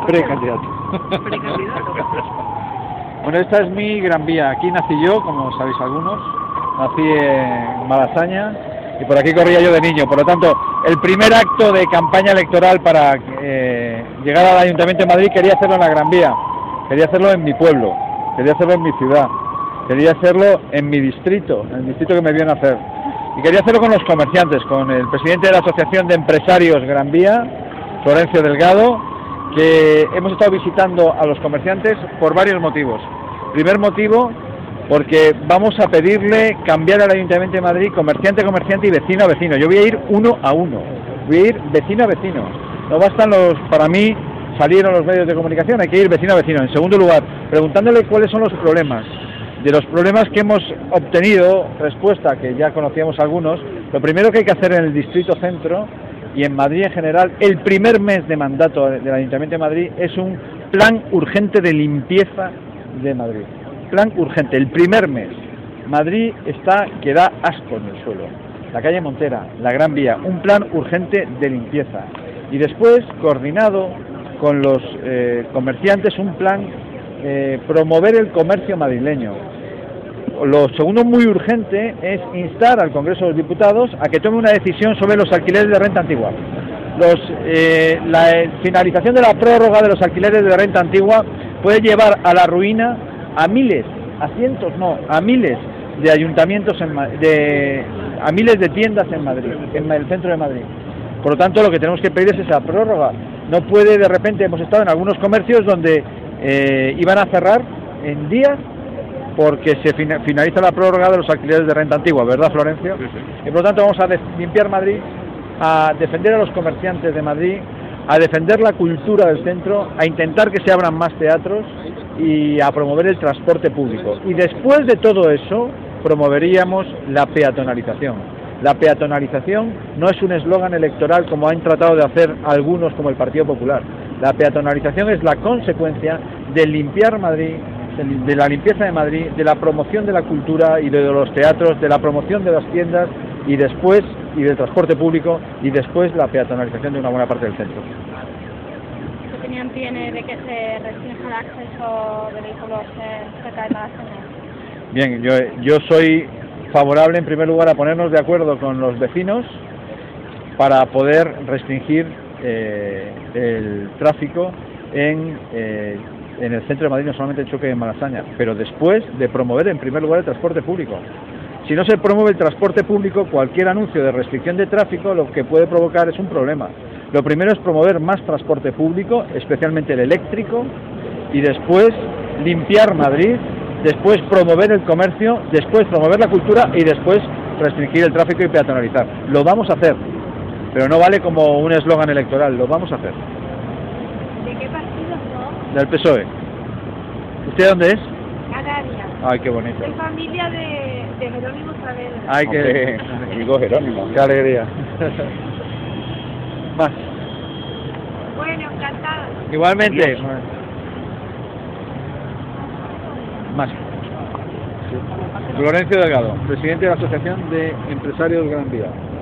Precandidato. Precandidato. Bueno, esta es mi Gran Vía. Aquí nací yo, como sabéis algunos. Nací en Malasaña y por aquí corría yo de niño. Por lo tanto, el primer acto de campaña electoral para llegar al Ayuntamiento de Madrid quería hacerlo en la Gran Vía. Quería hacerlo en mi pueblo. Quería hacerlo en mi ciudad. Quería hacerlo en mi distrito, en el distrito que me vio nacer. Y quería hacerlo con los comerciantes, con el presidente de la Asociación de Empresarios Gran Vía, Florencio Delgado, que hemos estado visitando a los comerciantes por varios motivos. Primer motivo, porque vamos a pedirle cambiar al Ayuntamiento de Madrid comerciante a comerciante y vecino a vecino. Yo voy a ir uno a uno, voy a ir vecino a vecino. No bastan para mí salieron los medios de comunicación, hay que ir vecino a vecino. En segundo lugar, preguntándole cuáles son los problemas. De los problemas que hemos obtenido respuesta, que ya conocíamos algunos, lo primero que hay que hacer en el Distrito Centro y en Madrid en general, el primer mes de mandato del Ayuntamiento de Madrid es un plan urgente de limpieza de Madrid. Plan urgente, el primer mes. Madrid está que da asco en el suelo. La calle Montera, la Gran Vía, un plan urgente de limpieza. Y después, coordinado con los comerciantes, un plan promover el comercio madrileño. Lo segundo muy urgente es instar al Congreso de los Diputados a que tome una decisión sobre los alquileres de renta antigua. La finalización de la prórroga de los alquileres de renta antigua puede llevar a la ruina a miles, a cientos no, a miles de ayuntamientos, a miles de tiendas en Madrid, en el centro de Madrid. Por lo tanto, lo que tenemos que pedir es esa prórroga. No puede, de repente, hemos estado en algunos comercios donde iban a cerrar en días porque se finaliza la prórroga de los alquileres de renta antigua, ¿verdad, Florencio? Sí, sí. Y por lo tanto vamos a limpiar Madrid, a defender a los comerciantes de Madrid, a defender la cultura del centro, a intentar que se abran más teatros y a promover el transporte público. Y después de todo eso, promoveríamos la peatonalización. La peatonalización no es un eslogan electoral como han tratado de hacer algunos como el Partido Popular. La peatonalización es la consecuencia de limpiar Madrid, de la limpieza de Madrid, de la promoción de la cultura y de los teatros, de la promoción de las tiendas y después, y del transporte público, y después la peatonalización de una buena parte del centro. ¿Qué opinión tiene de que se restrinja el acceso de vehículos cerca de Malasaña? Bien, yo soy favorable en primer lugar a ponernos de acuerdo con los vecinos para poder restringir el tráfico en el centro de Madrid, no solamente el choque de Malasaña, pero después de promover en primer lugar el transporte público. Si no se promueve el transporte público, cualquier anuncio de restricción de tráfico lo que puede provocar es un problema. Lo primero es promover más transporte público, especialmente el eléctrico, y después limpiar Madrid, después promover el comercio, después promover la cultura y después restringir el tráfico y peatonalizar. Lo vamos a hacer, pero no vale como un eslogan electoral, lo vamos a hacer. ¿De qué partido son? Del PSOE. ¿Usted dónde es? Canaria. Ay, qué bonito. Soy familia de Jerónimo Saavedra. Ay, qué Amigo Jerónimo. qué alegría. Más. Bueno, encantada. Igualmente. Más. Florencio Delgado, presidente de la Asociación de Empresarios Gran Vía.